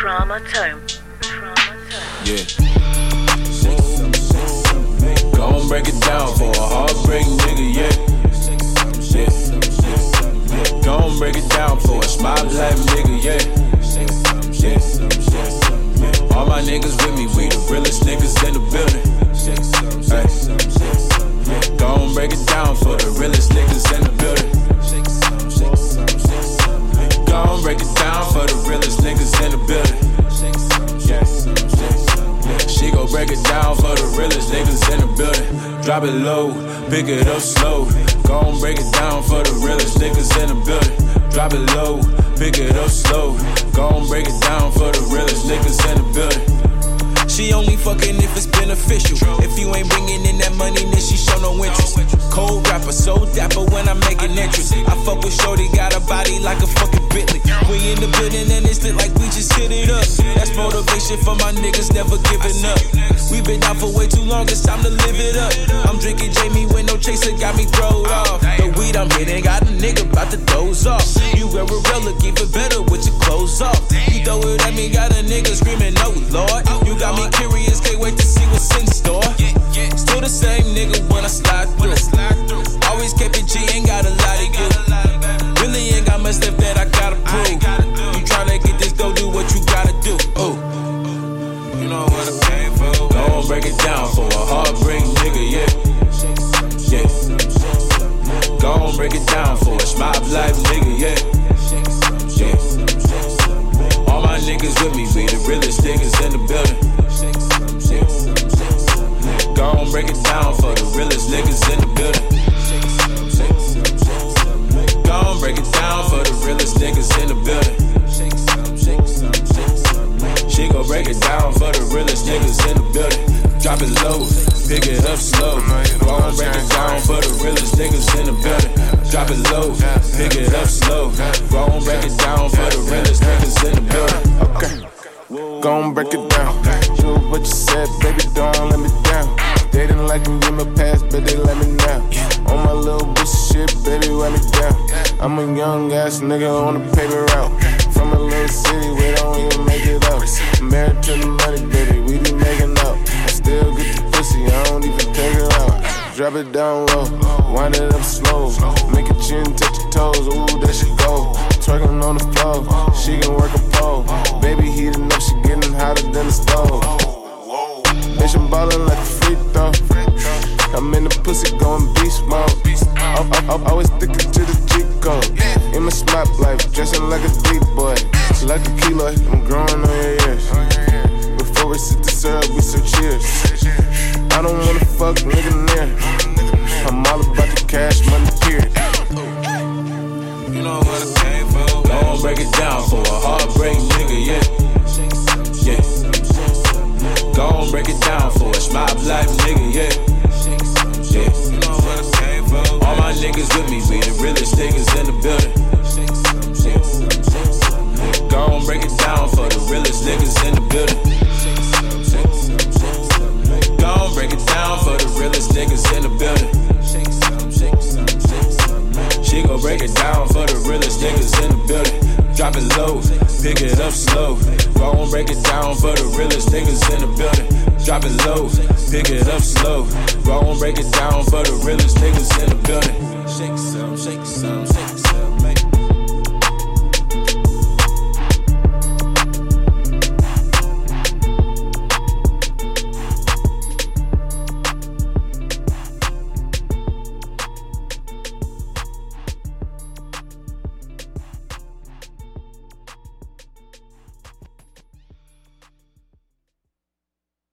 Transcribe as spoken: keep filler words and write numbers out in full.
Trauma time. Trauma time. Yeah. Gon' break it down for a heartbreak nigga, yeah. Yeah. Gon' break it down for a smile like nigga, yeah. Yeah. All my niggas with me, we the realest niggas in the building. Ay. Gon' break it down for the realest niggas in the building. Gon' break it down for the realest niggas in the building. She gon' break it down for the realest niggas in the building. Drop it low, pick it up slow. Gon' break it down for the realest niggas in the building. Drop it low, pick it up slow. Gon' break it down for the realest niggas in the building. She only fucking if it's beneficial. If you ain't bringing in that money, then she show no interest. Cold rapper, so dapper when I make an entrance. I fuck with shorty, got a body like a fucking Bentley. We in the building and it's lit like we just hit it up. That's motivation for my niggas never giving up. We been out for way too long, it's time to live it up. I'm drinking Jamie with no chaser, got me throwed off. The weed I'm hitting got a nigga about to doze off. You wear a relic, even better with your clothes off. You throw it at me, got a nigga screaming, no lord. You got me curious, can't wait to see what's in store. Still the same nigga when I slide through. Always kept it G, ain't got a lot of you. Really ain't got much left that I gotta prove. You tryna get this dough, do what you gotta do. Oh, you know what I came for. Gon' break it down for a heartbreak nigga, yeah. Yeah. Gon' break it down for a smile life nigga, yeah. Yeah. All my niggas with me, we the realest niggas in the building. Gon' break it down for the realest niggas in the building. Gon' break it down for the realest niggas in the building. She gon' break it down for the realest niggas in the building. Drop it low, pick it up slow. Gon' break it down for the realest niggas in the building. Drop it low, pick it up slow. Gon' break it down for the realest niggas in the building. Okay, gon' break it down. Do what you said, baby, don't let me down. They didn't like me in my past, but they let me now. On my little bitch shit, baby, let me down. I'm a young ass nigga on the paper route. From a little city, we don't even make it up. Married to the money, baby, we be making up. I still get the pussy, I don't even take it out. Drop it down low, wind it up slow. Make your chin touch your toes, ooh, there she go. Twerking on the floor, she can work a pole. Baby heating up, she getting hotter than the stove. Bitch, I'm ballin' like a free throw. I'm in the pussy going beast mode. I'm always sticking to the G code. In my smart life, dressing like a deep boy. Like a kilo, I'm growing on your ears. Before we sit the syrup, we serve cheers. I don't wanna fuck nigga near. I'm all about the cash money, period. You know what I came for. Gon' break it down for a heartbreak nigga, yeah. Yeah. Gon' break it down for a smile life nigga, yeah. Yeah. You know what I came for. All my niggas with me, we the realest niggas in the building. Yeah. Gon' break it down for the realest niggas in the building. Gon' break it down for the realest niggas in the building. She gon' break it down for the realest niggas in the building. Drop it low, pick it up slow. Gon' break it down for the realest niggas in the building. Drop it low, pick it up slow. Gon' break it down for the realest niggas in the building. Shake some, shake some, shake some.